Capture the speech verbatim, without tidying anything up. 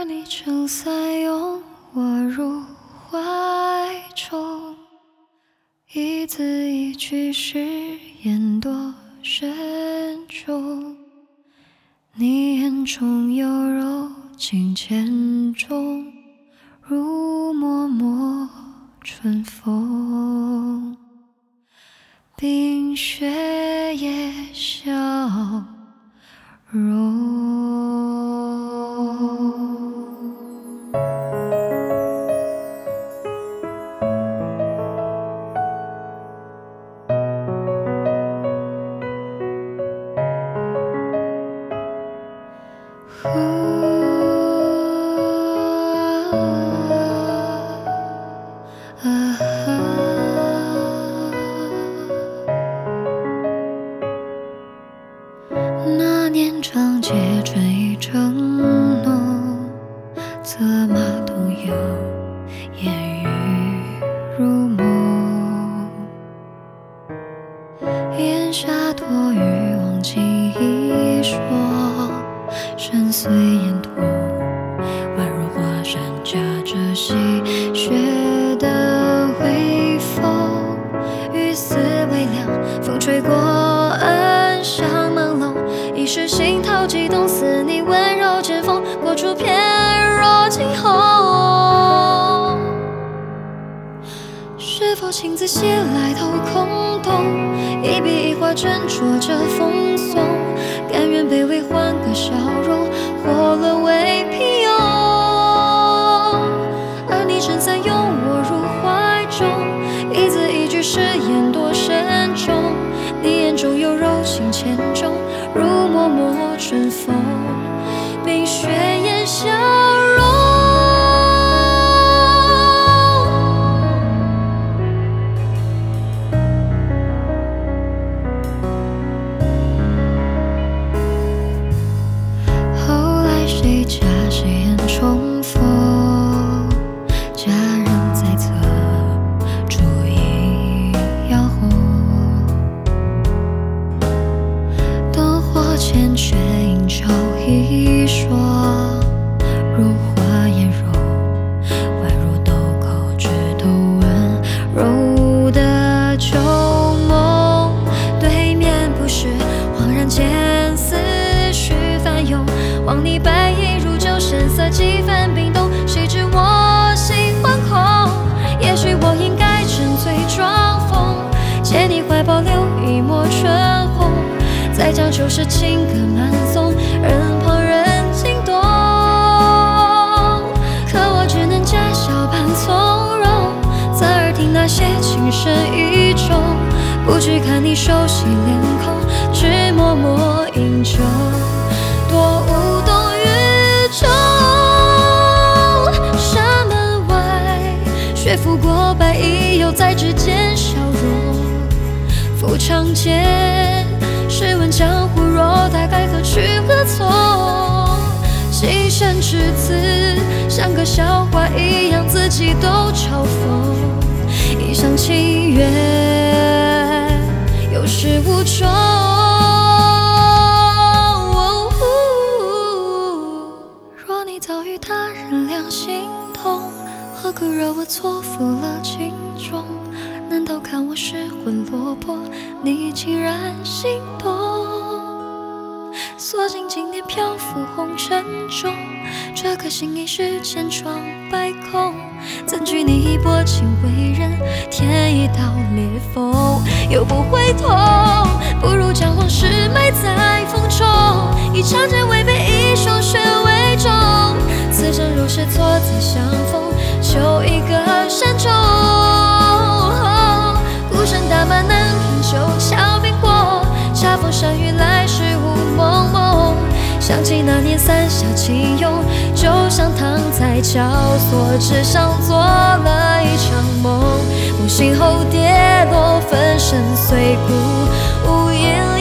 而你撑伞拥我入怀中，一字一句誓言多慎重，你眼中有柔情千种，如脉脉春风，冰雪也消融。那年长街春意正浓，策马东游，烟雨如梦。檐下多雨，忘记一说，深邃眼瞳，宛如华山夹着细雪的微风。雨丝微凉，风吹过岸上朦胧，一时心头悸动，似你温柔剑锋，过处翩若惊鸿。是否情字写来头空洞，一笔一画斟酌着风颂，甘愿卑微换个笑容，或沦为平庸。而你撑伞拥我入怀中，一字一句誓言多慎重，你眼中有柔情千种，如脉脉春风，冰雪也消融。后来谁家谁眼重逢，佳人在侧，烛影摇红。灯火前却应照一说，如花颜容，宛如豆蔻枝头温柔的旧梦。对面不是恍然间思绪翻涌，望你白衣如旧，神色几分冰冻，谁知我心惶恐。也许我应该沉醉装疯，借你怀抱留一抹春红，再将旧时情歌慢诵，任旁人惊动。可我只能假笑般从容，侧耳听那些情深意重，不去看你熟悉脸孔，只默默饮酒，多无动于衷。山门外，雪拂过白衣，又在指尖消融。抚长剑，试问江湖若大概何去何从？几声之词，像个笑话一样，自己都嘲讽。一厢情愿，有始无终。若你早与他人两心动，何苦惹我错付了情衷？难道看我失魂落魄，你竟然心动？锁进经年漂浮红尘中，这颗心已是千疮百孔。怎惧你薄情为人，添一道裂缝，又不会痛。不如将往事埋在风中，以长剑为背，以霜雪为重。此生若是错再相逢，求一个善终。孤身打马南屏，九桥冰过，恰逢山雨来时雾蒙蒙。想起那年伞下轻拥，就像躺在绞索之上，做了一场梦。梦醒后跌落，粉身碎骨，无言。